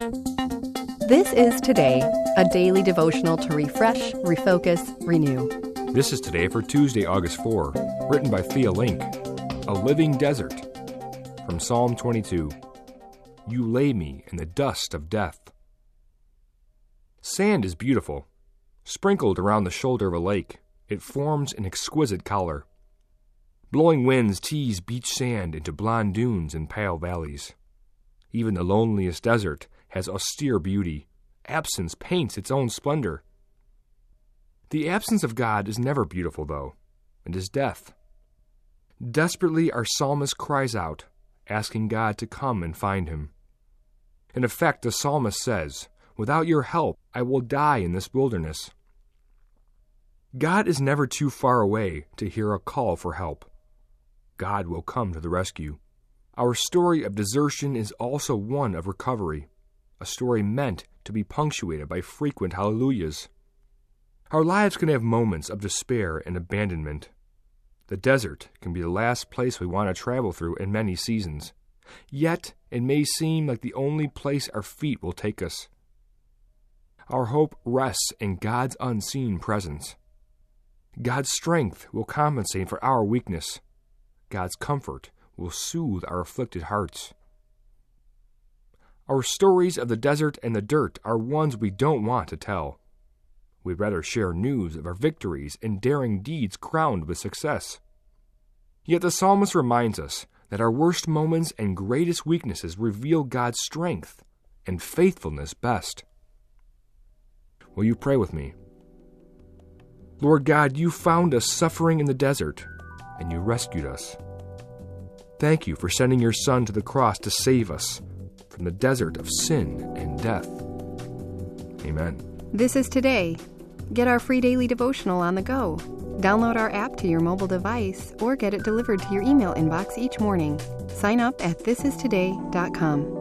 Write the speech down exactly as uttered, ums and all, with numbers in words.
This is Today, a daily devotional to refresh, refocus, renew. This is Today for Tuesday, August fourth, written by Thea Link. A living desert. From Psalm twenty-two. You lay me in the dust of death. Sand is beautiful. Sprinkled around the shoulder of a lake, it forms an exquisite color. Blowing winds tease beach sand into blonde dunes and pale valleys. Even the loneliest desert has austere beauty. Absence paints its own splendor. The absence of God is never beautiful, though, and is death. Desperately, our psalmist cries out, asking God to come and find him. In effect, the psalmist says, "Without your help, I will die in this wilderness." God is never too far away to hear a call for help. God will come to the rescue. Our story of desertion is also one of recovery, a story meant to be punctuated by frequent hallelujahs. Our lives can have moments of despair and abandonment. The desert can be the last place we want to travel through in many seasons. Yet, it may seem like the only place our feet will take us. Our hope rests in God's unseen presence. God's strength will compensate for our weakness. God's comfort will soothe our afflicted hearts. Our stories of the desert and the dirt are ones we don't want to tell. We'd rather share news of our victories and daring deeds crowned with success. Yet the psalmist reminds us that our worst moments and greatest weaknesses reveal God's strength and faithfulness best. Will you pray with me? Lord God, you found us suffering in the desert, and you rescued us. Thank you for sending your Son to the cross to save us from the desert of sin and death. Amen. This is Today. Get our free daily devotional on the go. Download our app to your mobile device or get it delivered to your email inbox each morning. Sign up at this is today dot com.